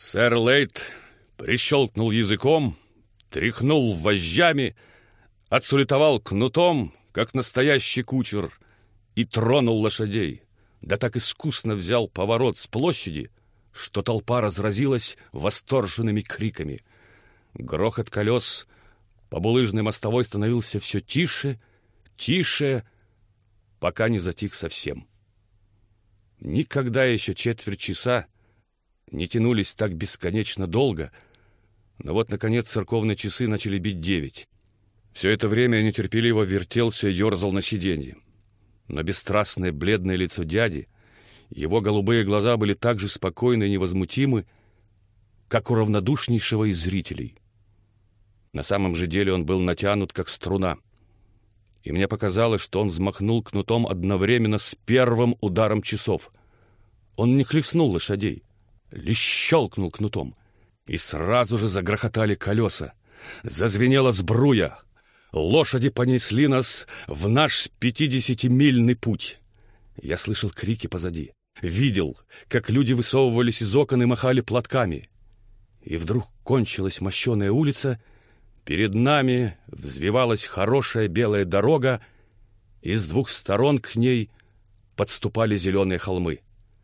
Сэр Лейд прищелкнул языком, тряхнул вожжами, отсулетовал кнутом, как настоящий кучер, и тронул лошадей. Да так искусно взял поворот с площади, что толпа разразилась восторженными криками. Грохот колес по булыжной мостовой становился все тише, тише, пока не затих совсем. Никогда еще четверть часа не тянулись так бесконечно долго, но вот, наконец, церковные часы начали бить 9. Все это время я нетерпеливо вертелся и ерзал на сиденье. Но бесстрастное бледное лицо дяди, его голубые глаза были так же спокойны и невозмутимы, как у равнодушнейшего из зрителей. На самом же деле он был натянут, как струна, и мне показалось, что он взмахнул кнутом одновременно с первым ударом часов. Он не хлестнул лошадей, лишь щелкнул кнутом, и сразу же загрохотали колеса, зазвенела сбруя. Лошади понесли нас в наш 50-мильный путь. Я слышал крики позади, видел, как люди высовывались из окон и махали платками. И вдруг кончилась мощеная улица, перед нами взвивалась хорошая белая дорога, и с двух сторон к ней подступали зеленые холмы.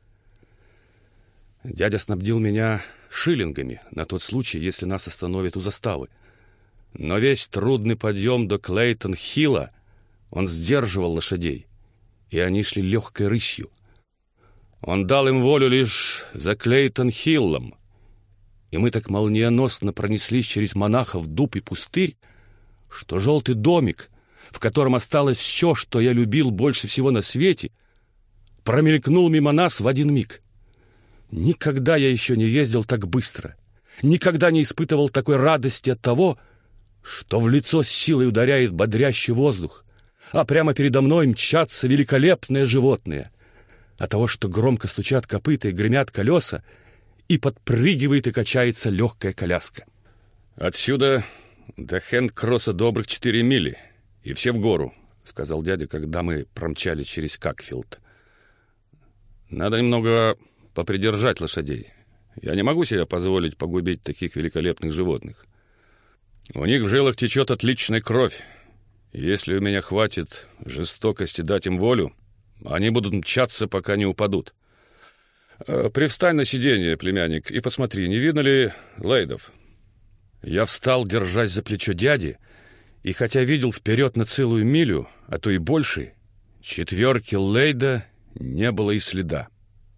Дядя снабдил меня шиллингами на тот случай, если нас остановят у заставы. Но весь трудный подъем до Клейтон-Хилла он сдерживал лошадей, и они шли легкой рысью. Он дал им волю лишь за Клейтон-Хиллом, и мы так молниеносно пронеслись через монахов, дуб и пустырь, что желтый домик, в котором осталось все, что я любил больше всего на свете, промелькнул мимо нас в один миг. Никогда я еще не ездил так быстро, никогда не испытывал такой радости от того, что в лицо с силой ударяет бодрящий воздух, а прямо передо мной мчатся великолепные животные, от того, что громко стучат копыта и гремят колеса, и подпрыгивает и качается легкая коляска. «Отсюда до Хэнд-Кросса добрых 4 мили, и все в гору», — сказал дядя, когда мы промчались через Какфилд. «Надо немного попридержать лошадей. Я не могу себе позволить погубить таких великолепных животных. У них в жилах течет отличная кровь, и если у меня хватит жестокости дать им волю, они будут мчаться, пока не упадут. Привстань на сиденье, племянник, и посмотри, не видно ли Лейдов». Я встал, держась за плечо дяди, и хотя видел вперед на целую милю, а то и больше, четверки Лейда не было и следа.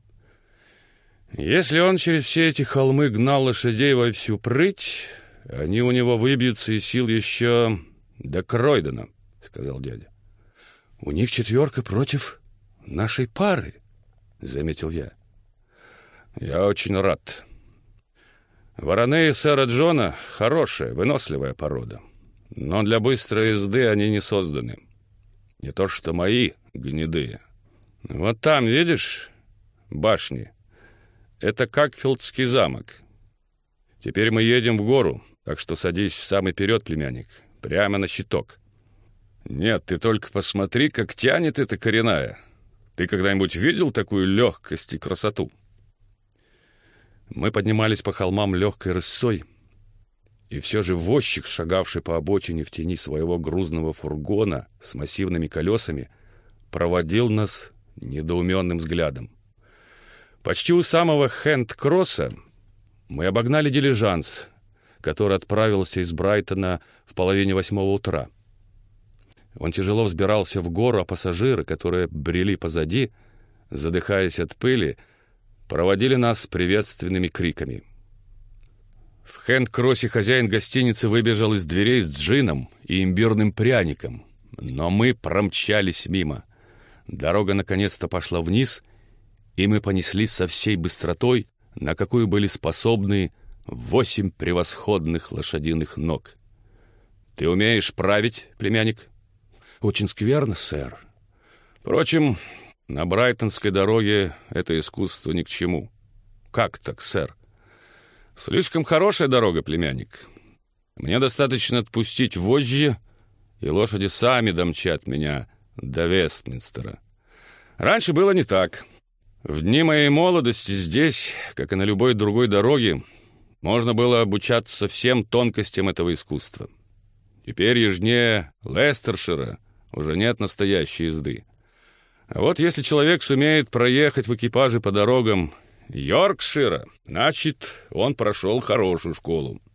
Если он через все эти холмы гнал лошадей во всю прыть, они у него выбьются из сил еще до Кройдена, — сказал дядя. — У них 4 против нашей пары, — заметил я. — Я очень рад. Вороны сэра Джона — хорошая, выносливая порода, но для быстрой езды они не созданы. Не то что мои гнедые. Вот там, видишь, башни? Это Какфилдский замок. Теперь мы едем в гору, так что садись в самый вперед, племянник, прямо на щиток. Нет, ты только посмотри, как тянет эта коренная. Ты когда-нибудь видел такую легкость и красоту? Мы поднимались по холмам легкой рысцой, и все же возчик, шагавший по обочине в тени своего грузного фургона с массивными колесами, проводил нас недоуменным взглядом. Почти у самого Хэнд-Кросса мы обогнали дилижанс, который отправился из Брайтона в 7:30 утра. Он тяжело взбирался в гору, а пассажиры, которые брели позади, задыхаясь от пыли, проводили нас приветственными криками. В Хэнд-Кроссе хозяин гостиницы выбежал из дверей с джином и имбирным пряником, но мы промчались мимо. Дорога наконец-то пошла вниз, и мы понеслись со всей быстротой, на какую были способны 8 превосходных лошадиных ног. Ты умеешь править, племянник? Очень скверно, сэр. Впрочем, на Брайтонской дороге это искусство ни к чему. Как так, сэр? Слишком хорошая дорога, племянник. Мне достаточно отпустить вожжи, и лошади сами домчат меня до Вестминстера. Раньше было не так. В дни моей молодости здесь, как и на любой другой дороге, можно было обучаться всем тонкостям этого искусства. Теперь южнее Лестершира уже нет настоящей езды. А вот если человек сумеет проехать в экипаже по дорогам Йоркшира, значит, он прошел хорошую школу.